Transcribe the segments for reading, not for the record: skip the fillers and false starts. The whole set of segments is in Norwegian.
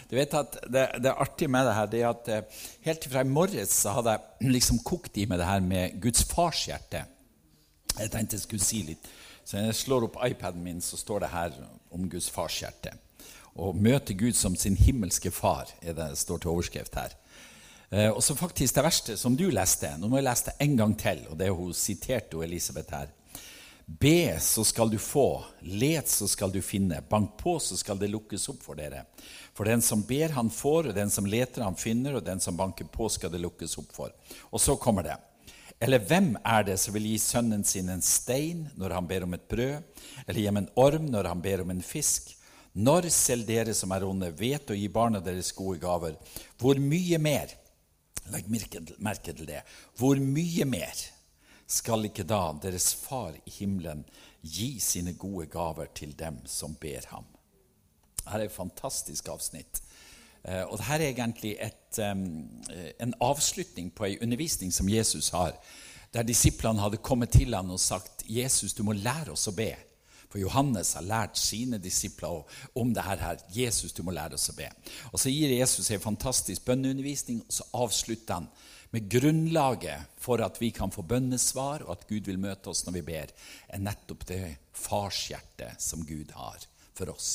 Du vet at det artige med det her, det at helt fra i morges så hadde jeg liksom kokt I med det her med Guds farshjerte. Jeg tenkte jeg skulle si litt. Så når jeg slår opp iPaden min, så står det her om Guds farshjerte. Og møte Gud som sin himmelske far, det står til overskrift her. Og så faktisk det verste som du leste, nå må jeg lese det en gang til, og det hun siterte Elisabeth her. Be, så skal du få. Let, så skal du finne. Bank på, så skal det lukkes opp for dere. For den som ber, han får, og den som leter, han finner, og den som banker på, skal det lukkes opp for. Og så kommer det. Eller hvem det som vil gi sønnen sin en stein når han ber om et brød, eller gi ham en orm når han ber om en fisk? Når selv dere som onde vet å gi barna deres gode gaver, hvor mye mer, legg merke til det, hvor mye mer skal ikke da deres far I himmelen gi sine gode gaver til dem som ber ham? Her et fantastisk avsnitt. Og dette egentlig en avslutning på en undervisning som Jesus har, der disiplene hadde kommet til ham og sagt, Jesus, du må lære oss å be. For Johannes har lært sine disipler om det her. Jesus, du må lære oss å be. Og så gir Jesus en fantastisk bønneundervisning, og så avslutter han med grunnlaget for at vi kan få bønnesvar, og at Gud vil møte oss når vi ber, nettopp det farshjerte som Gud har for oss.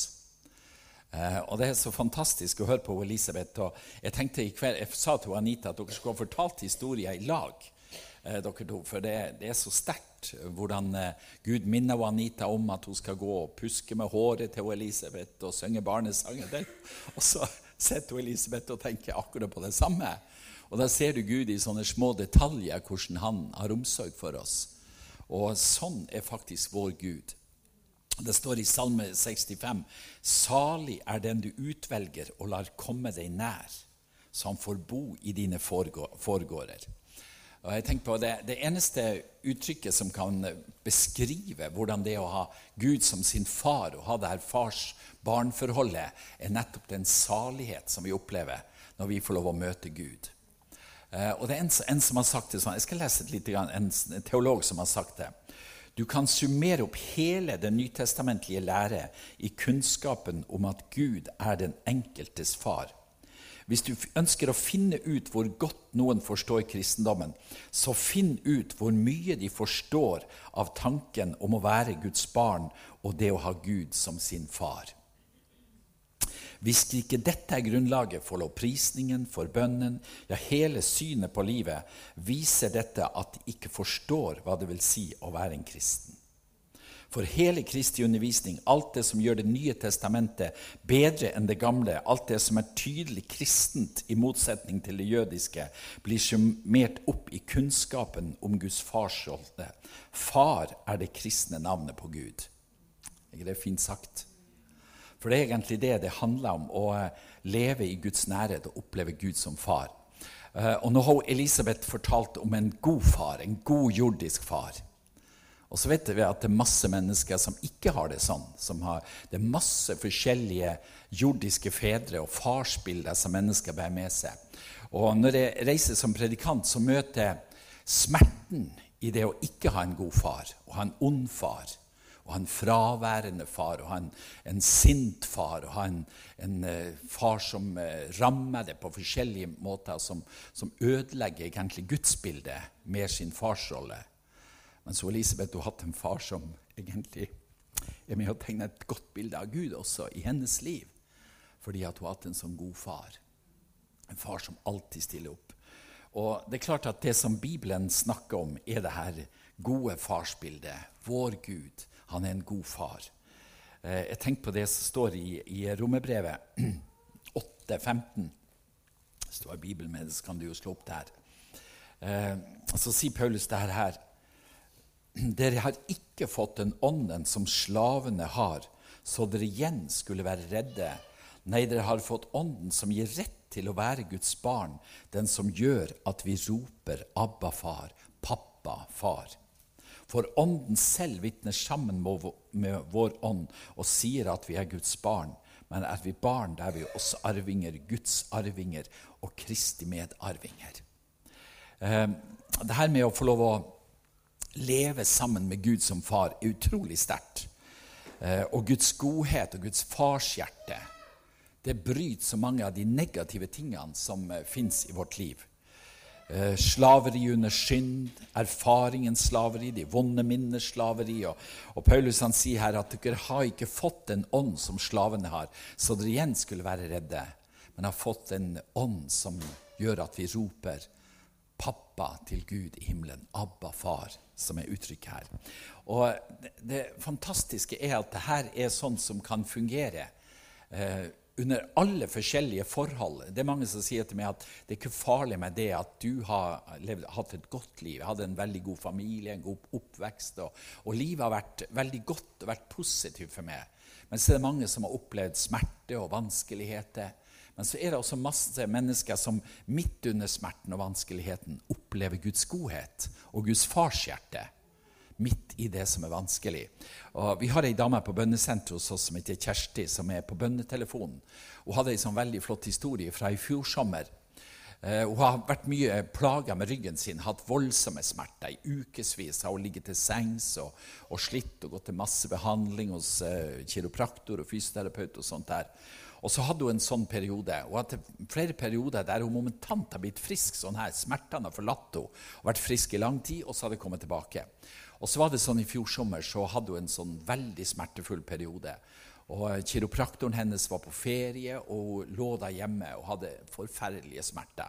Og det så fantastisk å høre på Elisabeth, og jeg tenkte I kveld, jeg sa til Anita at dere skulle ha fortalt historier I lag, dere to, for det så sterkt hvordan Gud minner Anita om at hun skal gå og puske med håret til Elisabeth og synge barnesanger der, og så setter Elisabeth og tenker akkurat på det samme. Og da ser du Gud I sånne små detaljer, hvordan han har omsorg for oss. Og sånn faktisk vår Gud. Det står I Salme 65, salig den du utvelger og lar komme deg nær, så han får bo I dine forgårder. Og jeg tenker på det eneste uttrykket som kan beskrive hvordan det å ha Gud som sin far, og ha det her fars-barnforholdet, nettopp den salighet som vi opplever når vi får lov å møte Gud. Og det en som har sagt det sånn, jeg skal lese litt, en teolog som har sagt det. Du kan summere opp hele den nytestamentlige lære I kunnskapen om at Gud den enkeltes far. Hvis du ønsker å finne ut hvor godt noen forstår kristendommen, så finn ut hvor mye de forstår av tanken om å være Guds barn og det å ha Gud som sin far. Hvis ikke dette grunnlaget for lovprisningen, for bønnen, ja hele synet på livet, viser dette at de ikke forstår hva det vil si å være en kristen. For hele Kristi undervisning, alt det som gjør det nye testamentet bedre enn det gamle, alt det som tydelig kristent I motsetning til det jødiske, blir summert opp I kunnskapen om Guds farsrolle. Far det kristne navnet på Gud. Ikke det fint sagt? For det egentlig det handler om, å leve I Guds nærhet og oppleve Gud som far. Og nå har Elisabeth fortalt om en god far, en god jordisk far. Og så vet vi at det masse mennesker som ikke har det sånn, det masse forskjellige jordiske fedre og farsbilder som mennesker bærer med seg. Og når jeg reiser som predikant, så møter jeg smerten I det å ikke ha en god far, og ha en ond far, og ha en fraværende far, og ha en sint far, og ha en far som rammer det på forskjellige måter, som ødelegger egentlig gudsbildet med sin farsrolle. Men så Elisabeth har hatt en far som egentlig med å tegne et godt bilde av Gud også I hennes liv, fordi at hun har hatt en sånn god far. En far som alltid stiller opp. Og det klart at det som Bibelen snakker om det her gode farsbildet, vår Gud. Han en god far. Jeg tenker på det som står I Romerbrevet 8:15. Det står I Bibelen med det, så kan du jo slå opp der. Så sier Paulus det her. Dere har ikke fått den ånden som slavene har, så dere igjen skulle være redde. Nei, dere har fått ånden som gir rett til å være Guds barn, den som gjør at vi roper Abba far, pappa far. For ånden selv vittner sammen med vår ånd og sier at vi Guds barn, men vi barn, der vi også arvinger, Guds arvinger og Kristi medarvinger. Det her med å få lov å leve sammen med Gud som far utrolig sterkt. Og Guds godhet og Guds farshjerte, det bryter så mange av de negative tingene som finnes i vårt liv. Slaveri under synd, erfaringens slaveri, de vonde minners slaveri. Og Paulus han sier her at dere har ikke fått en ånd som slavene har, så dere igjen skulle være redde, men har fått en ånd som gjør at vi roper pappa til Gud i himmelen, Abba far, som uttrykket her. Og det fantastiske at det her sånn som kan fungere under alle forskjellige forhold. Det mange som sier til meg at det ikke farlig med det at du har hatt et godt liv. Jeg hadde en veldig god familie, en god oppvekst, og livet har vært veldig godt og vært positivt for meg. Men så det mange som har opplevd smerte og vanskeligheter. Men så det også masse mennesker som midt under smerten og vanskeligheten opplever Guds godhet og Guds farshjerte. Midt i det som vanskelig. Og vi har en dame på bønnesenteret hos oss som heter Kjersti, som på bønnetelefonen. Hun hadde en sånn veldig flott historie fra i fjor sommer. Hun har vært mye plaget med ryggen sin, hatt voldsomme smerter. I ukesvis har hun ligget til sengs og slitt og gått til masse behandling hos kiropraktor og fysioterapeut og sånt der. Og så hadde hun en sånn periode, og hadde flere perioder der hun momentant har blitt frisk, sånn her, smertene har forlatt henne, og vært frisk i lang tid, og så hadde hun kommet tilbake. Og så var det sånn i fjor sommer, så hadde hun en sånn veldig smertefull periode. Og kiropraktoren hennes var på ferie, og lå der hjemme og hadde forferdelige smerter.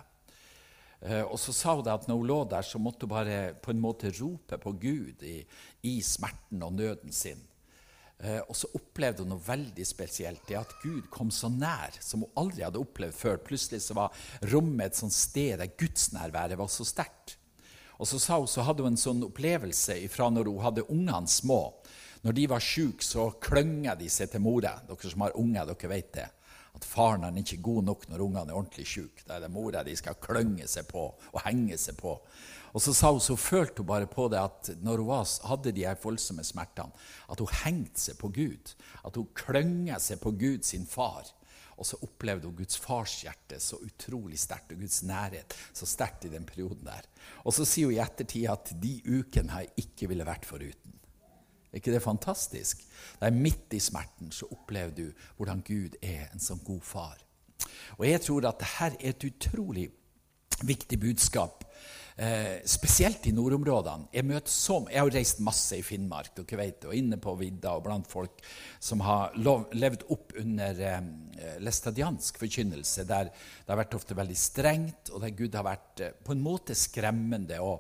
Og så sa hun at når hun lå der, så måtte hun bare på en måte rope på Gud i smerten og nøden sin. Og så opplevde hun noe veldig spesielt, det at Gud kom så nær, som hun aldri hadde opplevd før. Plutselig så var rommet et sånt sted der Guds nærvære var så sterkt. Og så sa hun, så hadde hun en sånn opplevelse fra når hun hadde ungene små. Når de var syke, så klønget de seg til mora. Dere som har unger, dere vet det. At faren er ikke god nok når ungene ordentlig syke. Da det mora de skal klønge seg på og henge seg på. Og så sa hun, så følte hun bare på det at når hun hadde de her voldsomme smertene, at hun hengte seg på Gud. At hun klønget seg på Gud sin far. Og så opplevde hun Guds farshjerte så utrolig sterkt, og Guds nærhet så sterkt i den perioden der. Og så sier hun i ettertid at de ukene har jeg ikke ville vært foruten. Er ikke det fantastisk? Det midt i smerten så opplever du hvordan Gud en sånn god far. Og jeg tror at dette et utrolig viktig budskap, spesielt i nordområdene. Jeg har reist masse i Finnmark, dere vet, og inne på vidda og blant folk som har levd opp under læstadiansk forkynnelse, der det har vært ofte veldig strengt, og der Gud har vært på en måte skremmende og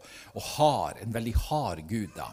en veldig hard Gud da.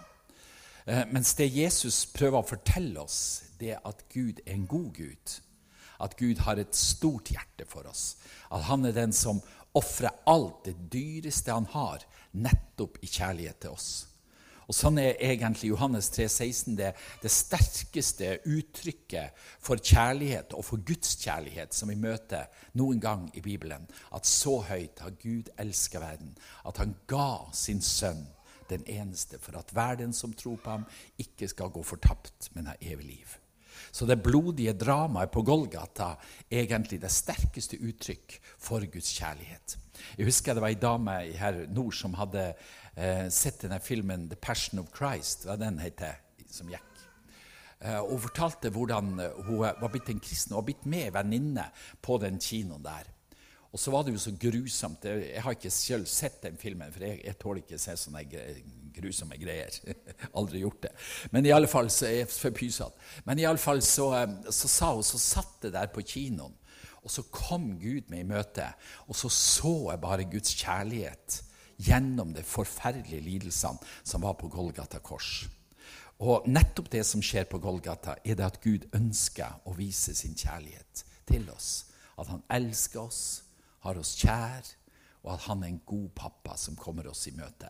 Mens det Jesus prøver å fortelle oss, det at Gud en god Gud, at Gud har et stort hjerte for oss, at han den som offrer alt det dyreste han har, nettopp i kjærlighet til oss. Og sånn egentlig Johannes 3,16 det sterkeste uttrykket for kjærlighet og for Guds kjærlighet som vi møter noen gang i Bibelen. At så høyt har Gud elsket verden, at han ga sin sønn den eneste, for at hver den som tror på ham ikke skal gå fortapt, men ha evig liv. Så det blodige dramaet på Golgata egentlig det sterkeste uttrykk for Guds kjærlighet. Jeg husker det var en dame her nord som hadde sett denne filmen The Passion of Christ, hva den heter, som gikk. Og fortalte hvordan hun var blitt en kristen og var blitt med venninne på den kinoen der. Og så var det jo så grusomt. Jeg har ikke selv sett den filmen, for jeg tåler ikke å se sånne grusomme greier. Aldri gjort det. Men i alle fall så jeg for pysatt. Men i alle fall så sa hun, så satt det der på kinoen, og så kom Gud med i møte, og så jeg bare Guds kjærlighet gjennom de forferdelige lidelsene som var på Golgata kors. Og nettopp det som skjer på Golgata det at Gud ønsker å vise sin kjærlighet til oss. At han elsker oss, har oss kjær, og at han en god pappa som kommer oss i møte.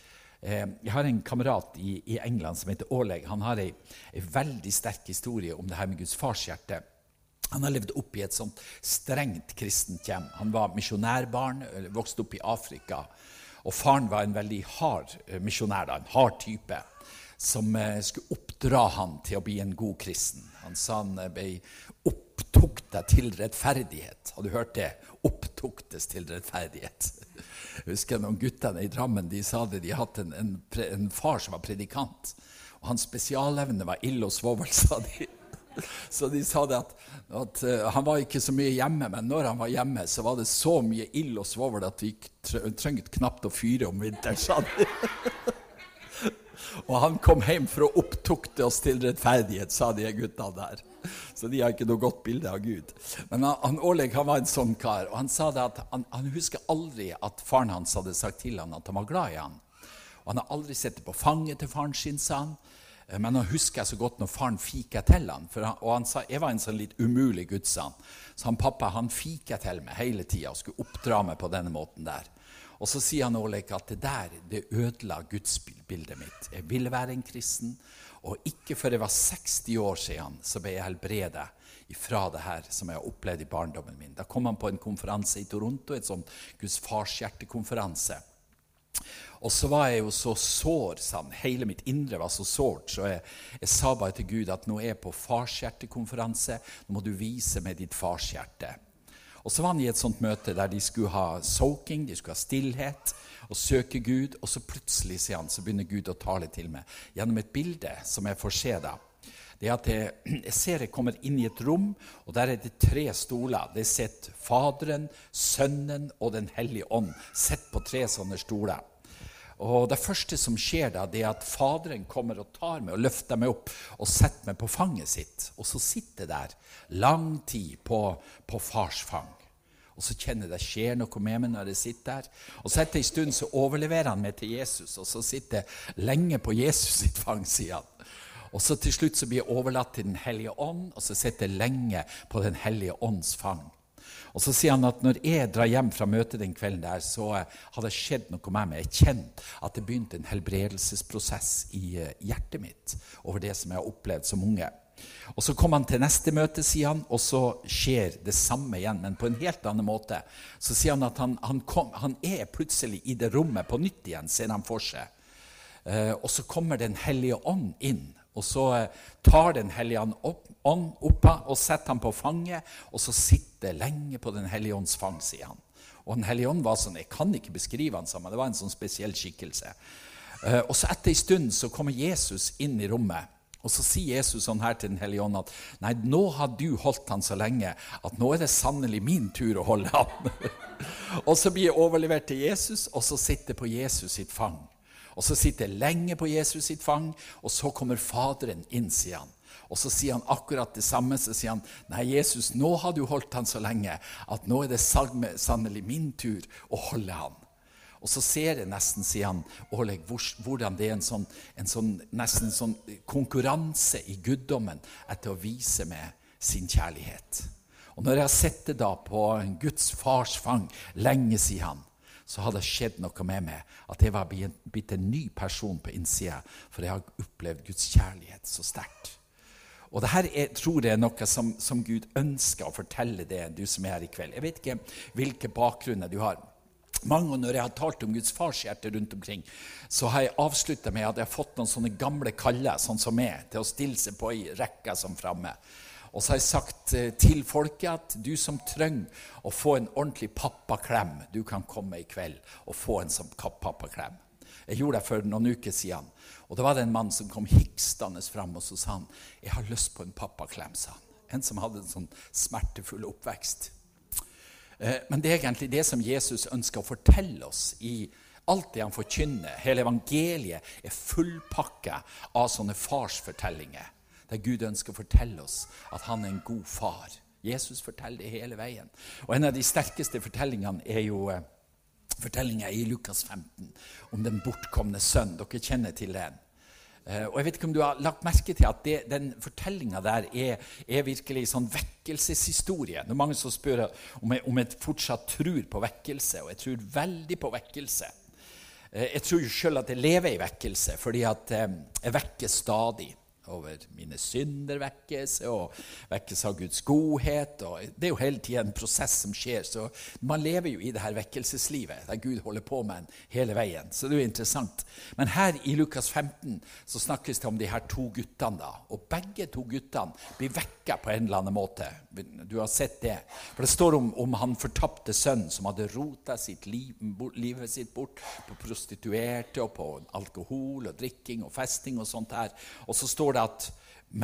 Jeg har en kamerat i England som heter Oleg. Han har en veldig sterk historie om det her med Guds farshjerte. Han har levd opp i et sånt strengt kristent hjem. Han var misjonærbarn, vokste opp i Afrika, og faren var en veldig hard misjonær, en hard type, som skulle oppdra han til å bli en god kristen. Han sa han ble opptuktet til rettferdighet. Har du hørt det? Opptuktes til rettferdighet. Jeg husker noen guttene i Drammen, de sa det, de hadde en far som var predikant, og hans spesialevne var ild og svovel, sa de. Så de sa det at han var ikke så mye hjemme, men når han var hjemme, så var det så mye ild og svovel at vi trengte knapt å fyre om vinteren, sa de. Og han kom hjem for å opptukte oss til rettferdighet, sa de gutta der. Så de har ikke noe godt bilde av Gud. Men han Oleg, han var en sånn kar, og han sa det at han husker aldri at faren hans hadde sagt til han at han var glad i han. Og han har aldri sett det på fanget til faren sin, sa han. Men han husker så godt når faren fiket til han. Og han sa, jeg var en sånn litt umulig Gud, sa han. Så han pappa, han fiket til meg hele tiden og skulle oppdra meg på denne måten der. Og så sier han Oleg at det ødela Guds bildet mitt. Jeg ville være en kristen, og ikke før jeg var 60 år siden, så ble jeg helbredet ifra det her som jeg har opplevd i barndommen min. Da kom han på en konferanse i Toronto, et sånt Guds farshjertekonferanse. Og så var jeg jo så sår, sa han. Hele mitt indre var så sårt, så jeg sa bare til Gud at nå er jeg på farshjertekonferanse, nå må du vise meg ditt farshjerte. Og så var han i et sånt møte der de skulle ha soaking, de skulle ha stillhet og søke Gud, og så plutselig, sier han, så begynner Gud å tale til meg gjennom et bilde som jeg får se da. Det er at jeg ser jeg kommer inn i et rom, og der er det 3 stoler. Det sitter Faderen, Sønnen og Den hellige ånd, sett på 3 sånne stoler. Og det første som skjer da, det er at Faderen kommer og tar meg og løfter meg opp og setter meg på fanget sitt. Og så sitter jeg der lang tid på fars fang. Og så kjenner jeg det skjer noe med meg når jeg sitter der. Og så etter en stund så overleverer han meg til Jesus, og så sitter jeg lenge på Jesus sitt fang, sier han. Og så til slutt så blir jeg overlatt til Den hellige ånd, og så sitter jeg lenge på Den hellige ånds fang. Og så sier han at når jeg drar hjem fra møtet den kvelden der, så hadde det skjedd noe med meg. Jeg kjente at det begynte en helbredelsesprosess i hjertet mitt over det som jeg har opplevd som unge. Og så kom han til neste møte, sier han, og så skjer det samme igjen, men på en helt annen måte. Så sier han at han er plutselig i det rommet på nytt igjen, ser han for seg. Og så kommer Den hellige ånd inn, og så tar Den hellige ånd opp og setter han på fanget, og så sitter lenge på Den hellige ånds fang, sier han. Og Den hellige ånd var sånn, jeg kan ikke beskrive han sammen, det var en sånn spesiell skikkelse. Og så etter en stund så kommer Jesus inn i rommet, og så sier Jesus sånn her til Den hellige ånd at nei, nå har du holdt han så lenge at nå er det sannelig min tur å holde han. Og så blir jeg overlevert til Jesus, og så sitter jeg på Jesus sitt fang. Og så sitter jeg lenge på Jesus sitt fang, og så kommer Faderen inn, sier han. Og så sier han akkurat det samme, så sier han, nei Jesus, nå har du holdt han så lenge, at nå er det sannelig min tur å holde han. Og så ser jeg nesten, sier han, Oleg, hvordan det er en sånn nesten sånn konkurranse i guddommen etter å vise meg sin kjærlighet. Og når jeg har sett det da på Guds fars fang lenge, sier han, så hadde det skjedd noe med meg, at jeg var blitt en ny person på innsiden, for jeg har opplevd Guds kjærlighet så sterkt. Og det her tror jeg er noe som Gud ønsker å fortelle det, du som er her i kveld. Jeg vet ikke hvilke bakgrunner du har. Mange når jeg har talt om Guds farshjerte rundt omkring, så har jeg avsluttet med at jeg har fått noen sånne gamle kaller, sånn som meg, til å stille seg på i rekka som fremme. Og så har jeg sagt til folket at du som trenger å få en ordentlig pappaklem, du kan komme i kveld og få en sånn pappaklem. Jeg gjorde det for noen uker siden, og det var det en mann som kom hikstende frem, og så sa han, jeg har lyst på en pappaklem, sa han. En som hadde en sånn smertefull oppvekst. Men det er egentlig det som Jesus ønsker å fortelle oss i alt det han forkynner. Hele evangeliet er fullpakket av sånne farsfortellinger, der Gud ønsker å fortelle oss at han er en god far. Jesus forteller det hele veien. Og en av de sterkeste fortellingene er jo fortellingen i Lukas 15 om den bortkomne sønn. Dere kjenner til den. Og jeg vet ikke om du har lagt merke til at den fortellingen der er virkelig sånn vekkelseshistorie. Det er mange som spør om jeg fortsatt tror på vekkelse, og jeg tror veldig på vekkelse. Jeg tror jo selv at jeg lever i vekkelse, fordi at jeg vekker stadig. Over mine synder vekkes, og vekkes av Guds godhet, og det er jo hele tiden en prosess som skjer, så man lever jo i det her vekkelseslivet, der Gud holder på med en hele veien, så det er jo interessant. Men her i Lukas 15 så snakkes det om de her 2 guttene da, og begge 2 guttene blir vekket på en eller annen måte. Du har sett det, for det står om han fortapte sønn som hadde rotet livet sitt bort på prostituerte og på alkohol og drikking og festing og sånt her, og så står det at men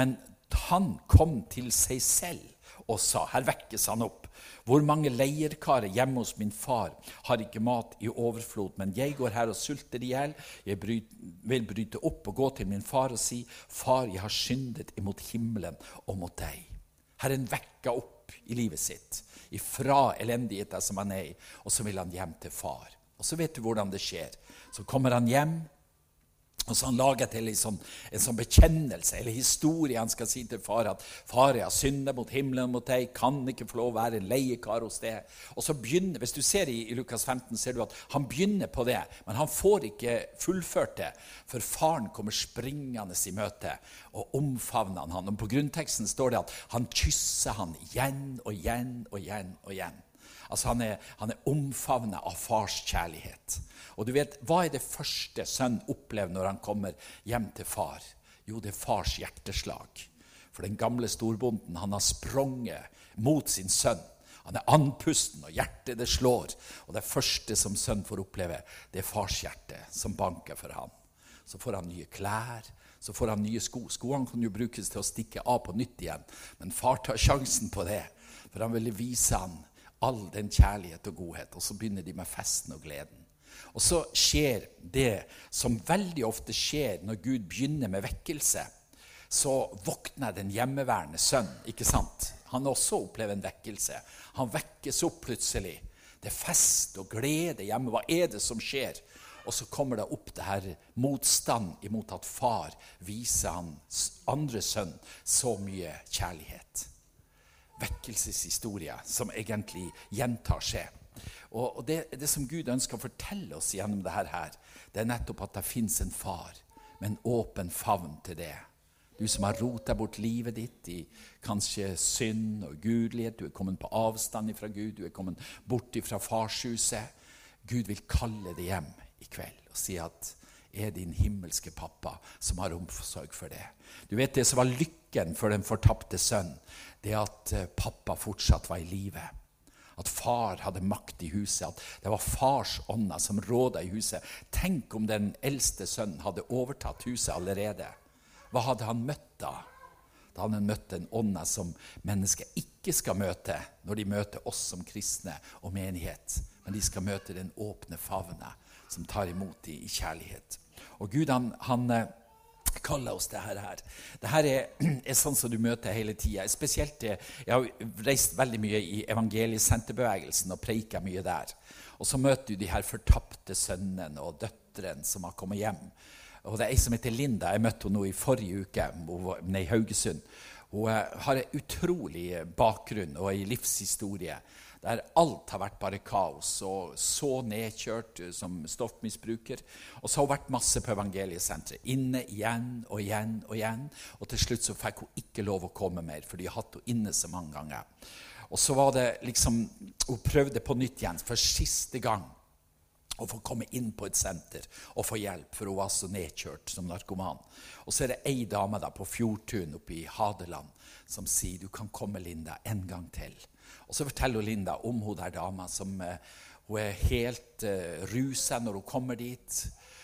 Han kom til seg selv og sa, her vekkes han opp, hvor mange leierkarer hjemme hos min far har ikke mat i overflod, men jeg går her og sulter ihjel. Jeg vil bryte opp og gå til min far og si, far, jeg har syndet imot himmelen og mot deg. Herren vekka opp i livet sitt, ifra elendigheten som han i, og så vil han hjem til far. Og så vet du hvordan det skjer. Så kommer han hjem, og så han lager til en sånn bekjennelse, eller historie. Han skal si til far at far, jeg har syndet mot himmelen mot deg, kan ikke få lov å være en leiekar hos deg. Og så begynner, hvis du ser i Lukas 15, ser du at han begynner på det, men han får ikke fullført det, for faren kommer springende i møte, og omfavner han. Og på grunnteksten står det at han kysser han igjen og igjen og igjen og igjen. Altså han er omfavnet av fars kjærlighet. Og du vet, hva er det første sønn opplever når han kommer hjem til far? Jo, det er fars hjerteslag. For den gamle storbonden, han har spronget mot sin sønn. Han er andpusten, og hjertet det slår. Og det første som sønn får oppleve, det er fars hjerte som banker for han. Så får han nye klær, så får han nye sko. Skoene kan jo brukes til å stikke av på nytt igjen, men far tar sjansen på det, for han ville vise han all den kjærlighet og godhet, og så begynner de med festen og gleden. Og så skjer det som veldig ofte skjer når Gud begynner med vekkelse. Så våkner den hjemmeværende sønn, ikke sant? Han også opplever en vekkelse. Han vekkes opp plutselig. Det er fest og glede hjemme. Hva er det som skjer? Og så kommer det opp det her motstand imot at far viser hans andre sønn så mye kjærlighet. Vekkelseshistorie som egentlig gjentar seg. Og det som Gud ønsker å fortelle oss gjennom det her, det er nettopp at det finnes en far med en åpen favn til det. Du som har rotet bort livet ditt i kanskje synd og gudelighet, du er kommet på avstand fra Gud, du er kommet bort fra farshuset. Gud vil kalle deg hjem i kveld og si at er din himmelske pappa som har omsorg for det. Du vet det som var lykken for den fortapte sønn, det at pappa fortsatt var i live. At far hadde makt i huset, at det var fars ånder som rådet i huset. Tenk om den eldste sønnen hadde overtatt huset allerede. Hva hadde han møtt da? Da hadde han møtt en ånda som mennesker ikke skal møte når de møter oss som kristne og menighet. Men de skal møte den åpne favne som tar imot dem i kjærlighet. Og Gud han kaller oss det her. Det her er sånn som du møter hele tiden. Spesielt, jeg har reist veldig mye i evangeliesenterbevegelsen og preiket mye der. Og så møter du de her fortapte sønnene og døtrene som har kommet hjem. Og det er en som heter Linda. Jeg møtte henne nå i forrige uke i Haugesund. Hun har en utrolig bakgrunn og en livshistorie der alt har vært bare kaos og så nedkjørt som stoffmisbruker. Og så har hun vært masse på evangeliesenteret, inne igjen og igjen og igjen. Og til slutt så fikk hun ikke lov å komme mer, for de har hatt henne inne så mange ganger. Og så var det liksom, hun prøvde på nytt igjen, for siste gang, å få komme inn på et senter og få hjelp, for hun var så nedkjørt som narkoman. Og så er det en dame da på Fjordtun oppe i Hadeland som sier, du kan komme Linda en gang til. Og så forteller Linda om hun der dama som hun er helt ruset når hun kommer dit.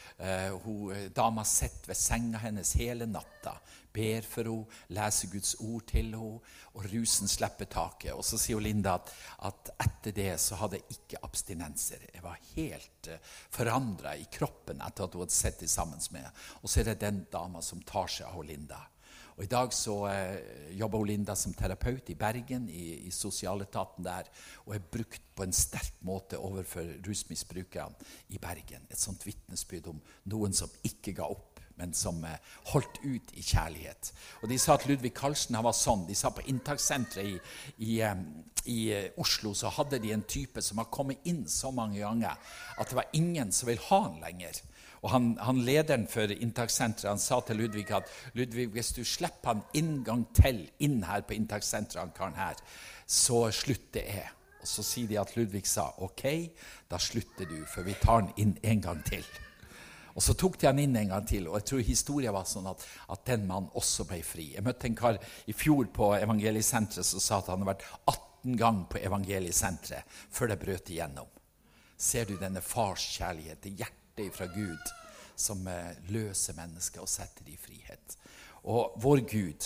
Dama sitter ved senga hennes hele natta, ber for henne, leser Guds ord til henne, og rusen slipper taket. Og så sier Linda at etter det så hadde jeg ikke abstinenser. Jeg var helt forandret i kroppen etter at hun hadde sett det sammen med. Og så er det den dama som tar seg av Linda. Og i dag så jobber Linda som terapeut i Bergen, i sosialetaten der, og er brukt på en sterk måte overfor rusmisbrukerne i Bergen. Et sånt vitnesbyrd om noen som ikke ga opp, men som holdt ut i kjærlighet. Og de sa at Ludvig Karlsen han var sånn. De sa på inntakssenteret i Oslo så hadde de en type som har kommet inn så mange ganger at det var ingen som vil ha han lenger. Og han lederen for inntakssenteret, han sa til Ludvig at Ludvig, hvis du slipper han en gang til inn her på inntakssenteret, han karen her, så slutter jeg. Og så sier de at Ludvig sa, ok, da slutter du, for vi tar han inn en gang til. Og så tok de han inn en gang til, og jeg tror historien var sånn at den mannen også ble fri. Jeg møtte en kar i fjor på evangeliesenteret som sa at han hadde vært 18 ganger på evangeliesenteret før det brøt igjennom. Ser du denne fars kjærlighet, det hjertet fra Gud som løser mennesker og setter dem i frihet. Og vår Gud,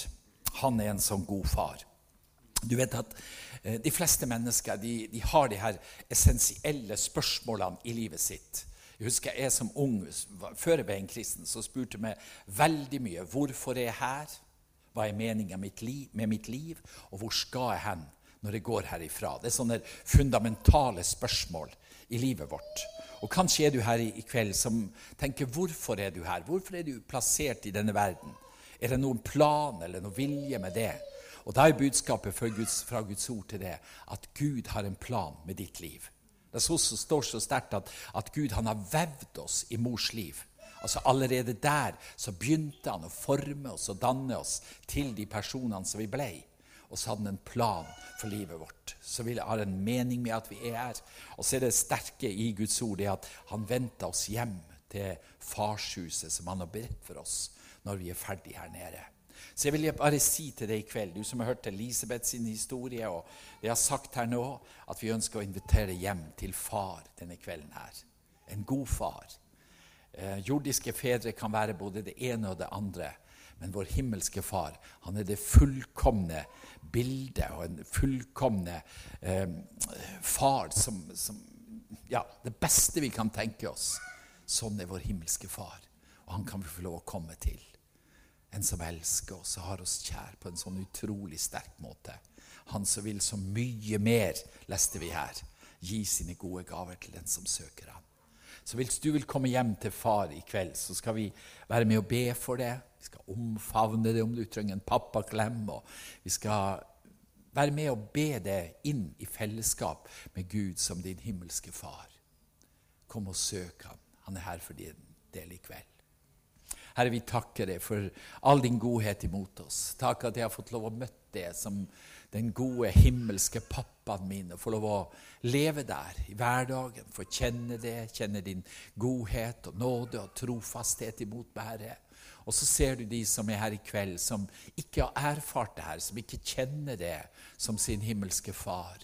Han en sånn god far. Du vet at de fleste mennesker, de har de her essensielle spørsmålene i livet sitt. Jeg husker jeg som ung, før jeg ble en kristen, så spurte jeg meg veldig mye. Hvorfor er jeg her? Hva er meningen med mitt liv? Og hvor skal jeg hen når jeg går herifra? Det er sånne fundamentale spørsmål i livet vårt. Og kanskje er du her i kveld som tenker, hvorfor er du her? Hvorfor er du plassert i denne verden? Er det noen plan eller noen vilje med det? Og da er budskapet fra Guds ord til det, at Gud har en plan med ditt liv. Det står så sterkt at Gud han har vevd oss i mors liv. Altså allerede der så begynte han å forme oss og danne oss til de personene som vi ble. Og så hadde han en plan for livet vårt. Så vil ha en mening med at vi er her. Og så er det sterke i Guds ord det at han ventet oss hjem til farshuset som han har beredt for oss når vi er ferdig her nede. Så jeg vil bare si til deg i kveld, du som har hørt Elisabeth sin historie, og jeg har sagt her nå, at vi ønsker å invitere hjem til far denne kvelden her. En god far. Jordiske fedre kan være både det ene og det andre, men vår himmelske far, han er det fullkomne bildet, og en fullkomne far som ja, det beste vi kan tenke oss. Sånn er vår himmelske far, og han kan vi få lov å komme til. En som elsker oss og har oss kjær på en sånn utrolig sterk måte. Han som vil så mye mer, leste vi her, gi sine gode gaver til den som søker han. Så hvis du vil komme hjem til far i kveld, så skal vi være med og be for det. Vi skal omfavne det om du trenger en pappaklem, og vi skal være med og be det inn i fellesskap med Gud som din himmelske far. Kom og søk han. Han er her for din del i kveld. Herre, vi takker deg for all din godhet imot oss. Takk at jeg har fått lov å møte deg som den gode himmelske pappaen min, og få lov å leve der i hverdagen, få kjenne det, kjenne din godhet og nåde og trofasthet imot meg, Herre. Og så ser du de som er her i kveld, som ikke har erfart det her, som ikke kjenner det som sin himmelske far.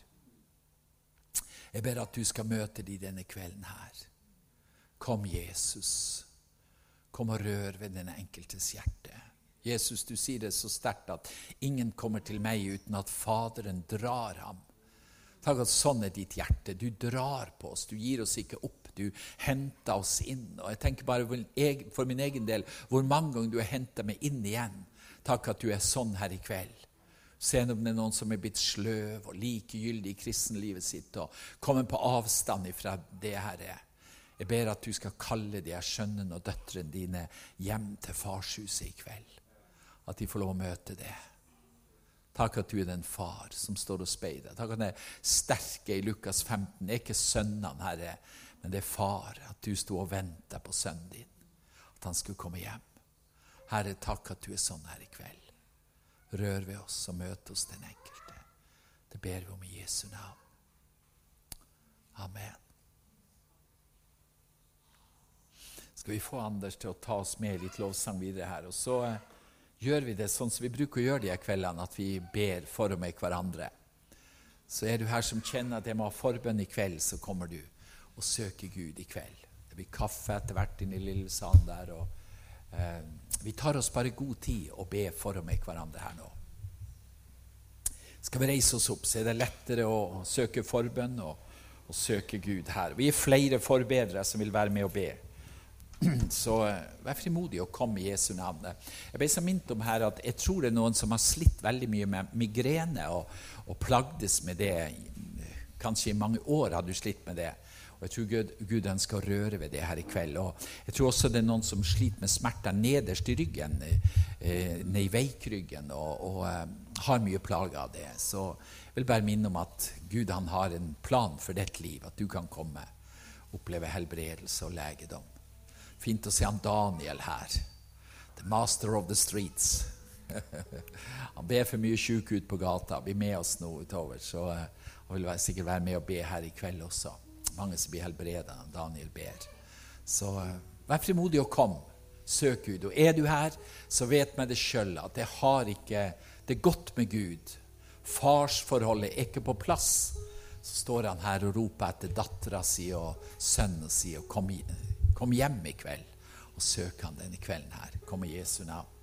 Jeg ber at du skal møte de denne kvelden her. Kom, Jesus. Kom og rør ved den enkeltes hjerte. Jesus, du sier det så sterkt at ingen kommer til meg uten at Faderen drar ham. Takk at sånn er ditt hjerte. Du drar på oss, du gir oss ikke opp, du henter oss inn. Og jeg tenker bare for min egen del, hvor mange ganger du har hentet meg inn igjen. Takk at du er sånn her i kveld. Se om det er noen som er blitt sløv og likegyldig i kristenlivet sitt, og kommer på avstand ifra det Herre. Jeg ber at du skal kalle de her sønnene og døtrene dine hjem til farshuset i kveld. At de får lov å møte det. Takk at du er den far som står og speider. Takk at den er sterke i Lukas 15. Det er ikke sønnene, Herre, men det er far. At du stod og ventet på sønnen din. At han skulle komme hjem. Herre, takk at du er sånn her i kveld. Rør ved oss og møte oss den enkelte. Det ber vi om i Jesu navn. Amen. Skal vi få Anders til å ta oss med litt lovsang videre her, og så gjør vi det sånn som vi bruker å gjøre de her kveldene, at vi ber for og med hverandre. Så er du her som kjenner at jeg må ha forbønn i kveld, så kommer du og søker Gud i kveld. Det blir kaffe etter hvert inn i lille salen der, og vi tar oss bare god tid og ber for og med hverandre her nå. Skal vi reise oss opp, så er det lettere å søke forbønn og søke Gud her. Vi er flere forbedrere som vil være med og be. Så vær frimodig og kom i Jesu navn. Jeg ble så minnet om her at jeg tror det er noen som har slitt veldig mye med migrene og plagdes med det. Kanskje i mange år har du slitt med det. Og jeg tror Gud ønsker å røre ved det her i kveld. Og jeg tror også det er noen som sliter med smerter nederst i ryggen, ned i veikryggen, og har mye plager av det. Så jeg vil bare minne om at Gud han har en plan for ditt liv, at du kan komme, oppleve helbredelse og legedom. Fint å se han Daniel her. The master of the streets. Han ber for mye syk ut på gata. Bli med oss nå utover. Så han vil sikkert være med og be her i kveld også. Mange som blir helbredet når Daniel ber. Så vær frimodig og kom. Søk Gud. Og er du her, så vet med det selv at det er godt med Gud. Farsforholdet er ikke på plass. Så står han her og roper etter datteren si og sønnen si og kom hjem i kveld, og søk han denne kvelden her. Kom i Jesu navn.